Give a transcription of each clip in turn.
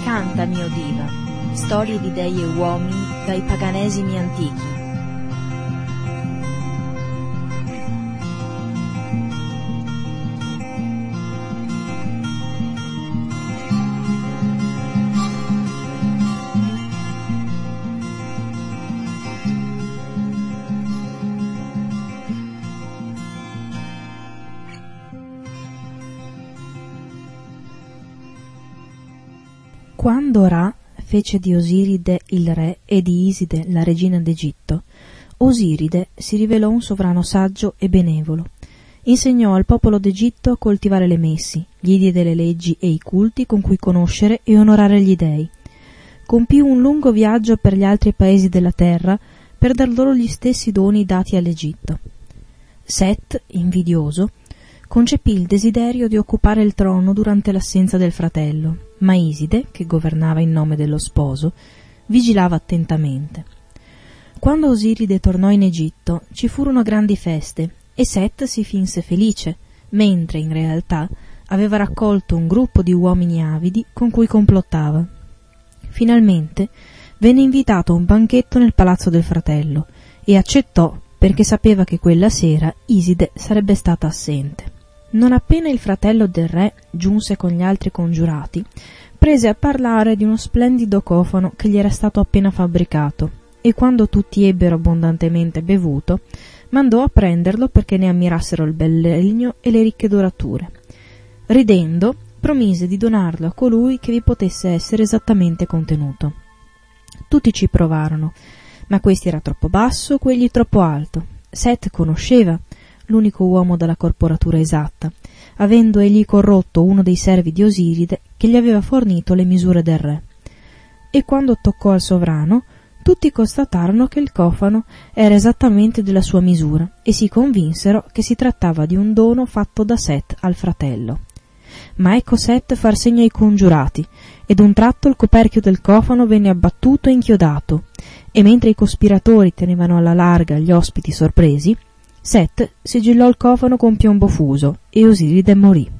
Canta, mio diva, storie di dei e uomini dai paganesimi antichi. Quando Ra fece di Osiride il re e di Iside la regina d'Egitto, Osiride si rivelò un sovrano saggio e benevolo. Insegnò al popolo d'Egitto a coltivare le messi, gli diede le leggi e i culti con cui conoscere e onorare gli dei. Compì un lungo viaggio per gli altri paesi della terra per dar loro gli stessi doni dati all'Egitto. Set, invidioso, concepì il desiderio di occupare il trono durante l'assenza del fratello, ma Iside, che governava in nome dello sposo, vigilava attentamente. Quando Osiride tornò in Egitto, ci furono grandi feste e Set si finse felice, mentre in realtà aveva raccolto un gruppo di uomini avidi con cui complottava. Finalmente venne invitato a un banchetto nel palazzo del fratello e accettò perché sapeva che quella sera Iside sarebbe stata assente. Non appena il fratello del re giunse con gli altri congiurati, prese a parlare di uno splendido cofano che gli era stato appena fabbricato, e quando tutti ebbero abbondantemente bevuto, mandò a prenderlo perché ne ammirassero il bel legno e le ricche dorature. Ridendo, promise di donarlo a colui che vi potesse essere esattamente contenuto. Tutti ci provarono, ma questi era troppo basso, quegli troppo alto. Set conosceva l'unico uomo dalla corporatura esatta, avendo egli corrotto uno dei servi di Osiride che gli aveva fornito le misure del re. E quando toccò al sovrano, tutti constatarono che il cofano era esattamente della sua misura e si convinsero che si trattava di un dono fatto da Set al fratello. Ma ecco Set far segno ai congiurati, e d'un tratto il coperchio del cofano venne abbattuto e inchiodato, e mentre i cospiratori tenevano alla larga gli ospiti sorpresi, Set sigillò il cofano con piombo fuso e Osiride morì.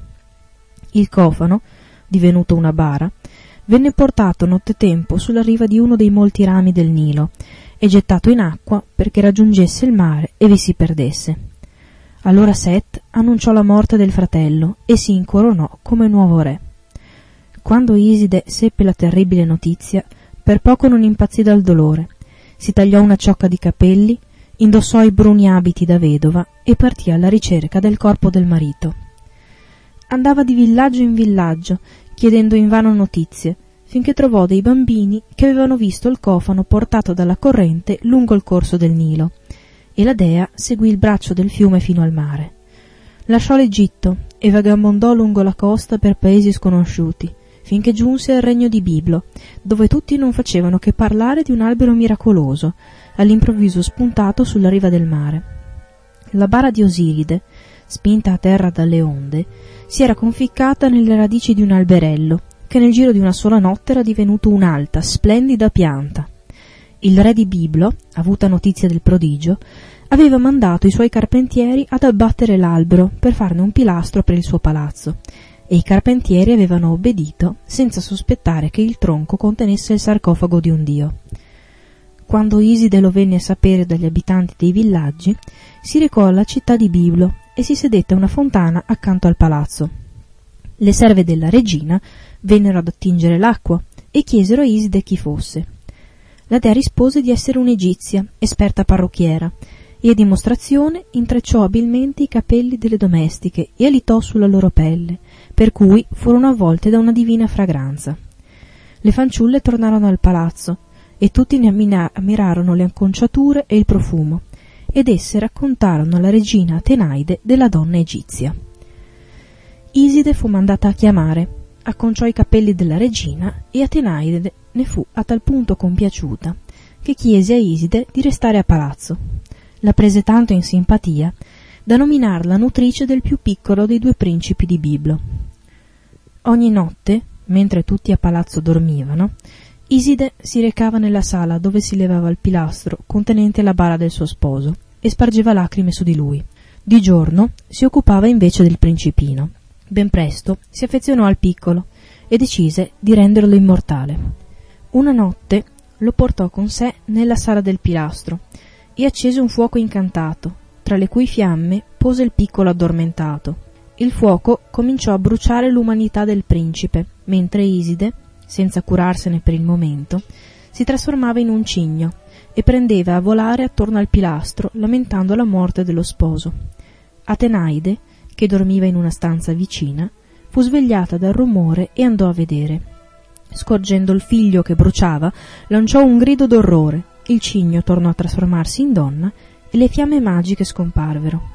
Il cofano, divenuto una bara, venne portato nottetempo sulla riva di uno dei molti rami del Nilo e gettato in acqua perché raggiungesse il mare e vi si perdesse. Allora Set annunciò la morte del fratello e si incoronò come nuovo re. Quando Iside seppe la terribile notizia, per poco non impazzì dal dolore. Si tagliò una ciocca di capelli, indossò i bruni abiti da vedova e partì alla ricerca del corpo del marito. Andava di villaggio in villaggio, chiedendo invano notizie, finché trovò dei bambini che avevano visto il cofano portato dalla corrente lungo il corso del Nilo, e la dea seguì il braccio del fiume fino al mare. Lasciò l'Egitto e vagabondò lungo la costa per paesi sconosciuti, finché giunse al regno di Biblo, dove tutti non facevano che parlare di un albero miracoloso, all'improvviso spuntato sulla riva del mare. La bara di Osiride, spinta a terra dalle onde, si era conficcata nelle radici di un alberello, che nel giro di una sola notte era divenuto un'alta, splendida pianta. Il re di Biblo, avuta notizia del prodigio, aveva mandato i suoi carpentieri ad abbattere l'albero per farne un pilastro per il suo palazzo, e i carpentieri avevano obbedito senza sospettare che il tronco contenesse il sarcofago di un dio. Quando Iside lo venne a sapere dagli abitanti dei villaggi, si recò alla città di Biblo e si sedette a una fontana accanto al palazzo. Le serve della regina vennero ad attingere l'acqua e chiesero a Iside chi fosse. La dea rispose di essere un'egizia, esperta parrucchiera, e a dimostrazione intrecciò abilmente i capelli delle domestiche e alitò sulla loro pelle, per cui furono avvolte da una divina fragranza. Le fanciulle tornarono al palazzo, e tutti ne ammirarono le acconciature e il profumo, ed esse raccontarono alla regina Atenaide della donna egizia. Iside fu mandata a chiamare, acconciò i capelli della regina, e Atenaide ne fu a tal punto compiaciuta che chiese a Iside di restare a palazzo. La prese tanto in simpatia da nominarla nutrice del più piccolo dei 2 principi di Biblo. Ogni notte, mentre tutti a palazzo dormivano, Iside si recava nella sala dove si levava il pilastro contenente la bara del suo sposo e spargeva lacrime su di lui. Di giorno si occupava invece del principino. Ben presto si affezionò al piccolo e decise di renderlo immortale. Una notte lo portò con sé nella sala del pilastro e accese un fuoco incantato, tra le cui fiamme pose il piccolo addormentato. Il fuoco cominciò a bruciare l'umanità del principe, mentre Iside, senza curarsene per il momento, si trasformava in un cigno e prendeva a volare attorno al pilastro, lamentando la morte dello sposo. Atenaide, che dormiva in una stanza vicina, fu svegliata dal rumore e andò a vedere. Scorgendo il figlio che bruciava, lanciò un grido d'orrore. Il cigno tornò a trasformarsi in donna e le fiamme magiche scomparvero.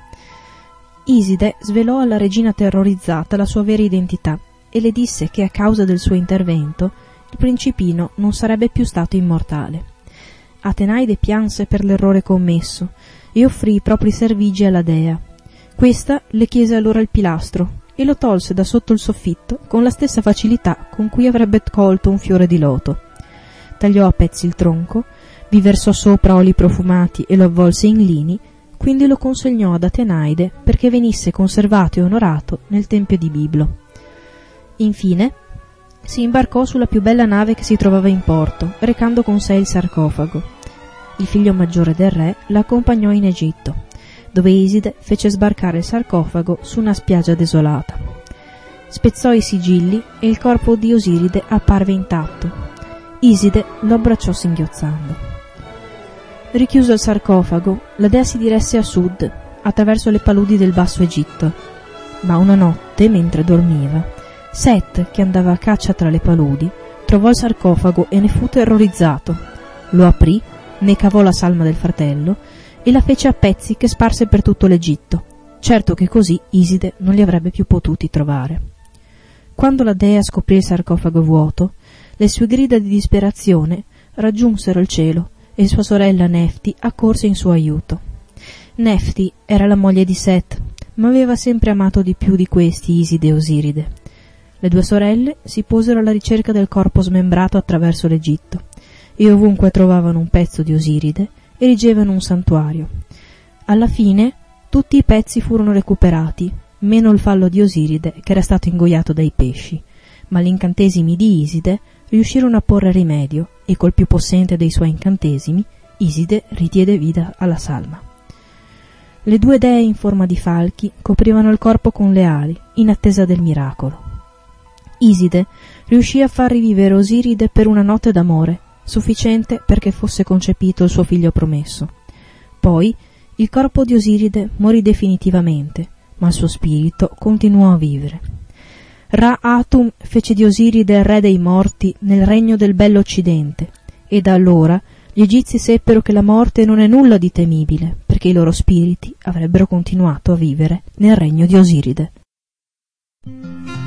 Iside svelò alla regina terrorizzata la sua vera identità e le disse che a causa del suo intervento il principino non sarebbe più stato immortale. Atenaide pianse per l'errore commesso e offrì i propri servigi alla dea. Questa le chiese allora il pilastro e lo tolse da sotto il soffitto con la stessa facilità con cui avrebbe colto un fiore di loto. Tagliò a pezzi il tronco, vi versò sopra oli profumati e lo avvolse in lini, quindi lo consegnò ad Atenaide perché venisse conservato e onorato nel tempio di Biblo. Infine si imbarcò sulla più bella nave che si trovava in porto, recando con sé il sarcofago. Il figlio maggiore del re l'accompagnò in Egitto, dove Iside fece sbarcare il sarcofago su una spiaggia desolata. Spezzò i sigilli e il corpo di Osiride apparve intatto. Iside lo abbracciò singhiozzando. Richiuso il sarcofago, la dea si diresse a sud, attraverso le paludi del Basso Egitto. Ma una notte, mentre dormiva, Set, che andava a caccia tra le paludi, trovò il sarcofago e ne fu terrorizzato. Lo aprì, ne cavò la salma del fratello e la fece a pezzi che sparse per tutto l'Egitto, certo che così Iside non li avrebbe più potuti trovare. Quando la dea scoprì il sarcofago vuoto, le sue grida di disperazione raggiunsero il cielo e sua sorella Nefti accorse in suo aiuto. Nefti era la moglie di Set, ma aveva sempre amato di più di questi Iside e Osiride. Le due sorelle si posero alla ricerca del corpo smembrato attraverso l'Egitto e ovunque trovavano un pezzo di Osiride erigevano un santuario. Alla fine tutti i pezzi furono recuperati, meno il fallo di Osiride che era stato ingoiato dai pesci, ma gli incantesimi di Iside riuscirono a porre rimedio e col più possente dei suoi incantesimi Iside ridiede vita alla salma. Le due dee in forma di falchi coprivano il corpo con le ali in attesa del miracolo. Iside riuscì a far rivivere Osiride per una notte d'amore, sufficiente perché fosse concepito il suo figlio promesso. Poi il corpo di Osiride morì definitivamente, ma il suo spirito continuò a vivere. Ra-Atum fece di Osiride il re dei morti nel regno del bello Occidente, e da allora gli egizi seppero che la morte non è nulla di temibile, perché i loro spiriti avrebbero continuato a vivere nel regno di Osiride.